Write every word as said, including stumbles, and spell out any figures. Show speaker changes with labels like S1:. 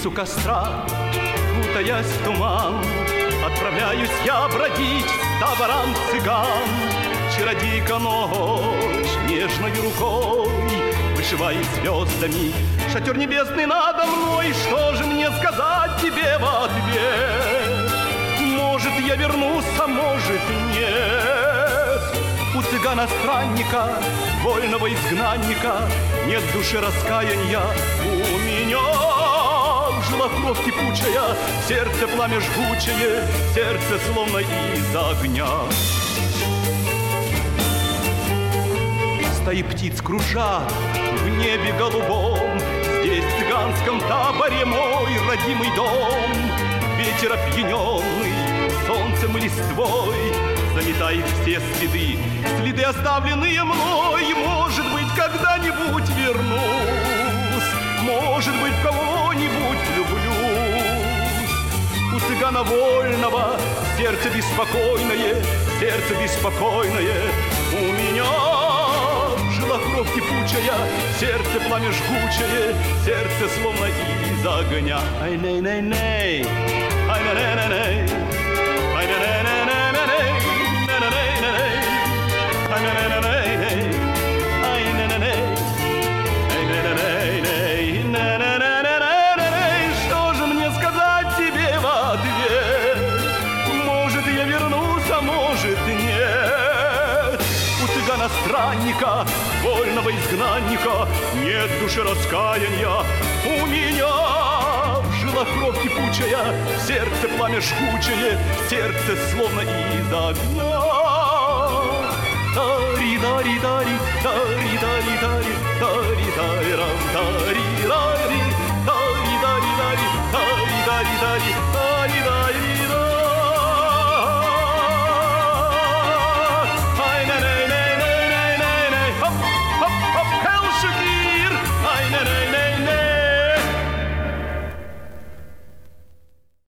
S1: близ у костра, кутаясь в туман, отправляюсь я бродить с табором цыган. Чародейка ночь нежной рукой вышивает звездами шатер небесный надо мной. Что же мне сказать тебе в ответ? Может, я вернусь, а может, нет. У цыгана-странника, вольного изгнанника, нет души раскаяния. У меня жила кровь кипучая, сердце пламя жгучее, сердце словно из огня. Стаи птиц кружат в небе голубом, здесь в цыганском таборе мой родимый дом. Ветер опьяненный солнцем и листвой заметает все следы, следы, оставленные мной. Может быть, когда-нибудь вернусь, может быть, в кого-нибудь влюблюсь. У цыгана вольного сердце беспокойное, сердце беспокойное. У меня жила кровь кипучая, сердце пламя жгучее, сердце словно из огня. Ай-ней-ней-ней, ай-ней-ней-ней, ай-ней-ней-ней-ней, ай-ней-ней-ней, ай-ней-ней-ней, ай-ней-ней-ней, ай-ней-ней-ней, ай-ней-ней-ней. Что же мне сказать тебе в ответ? Может, я вернусь, а может, нет. У цыгана-странника, вольного изгнанника, нет души раскаяния. У меня жила кровь кипучая, сердце пламя жгучее, сердце словно из огня. Тари-дари-дари, тари-дари-дари, тари-дари-дари.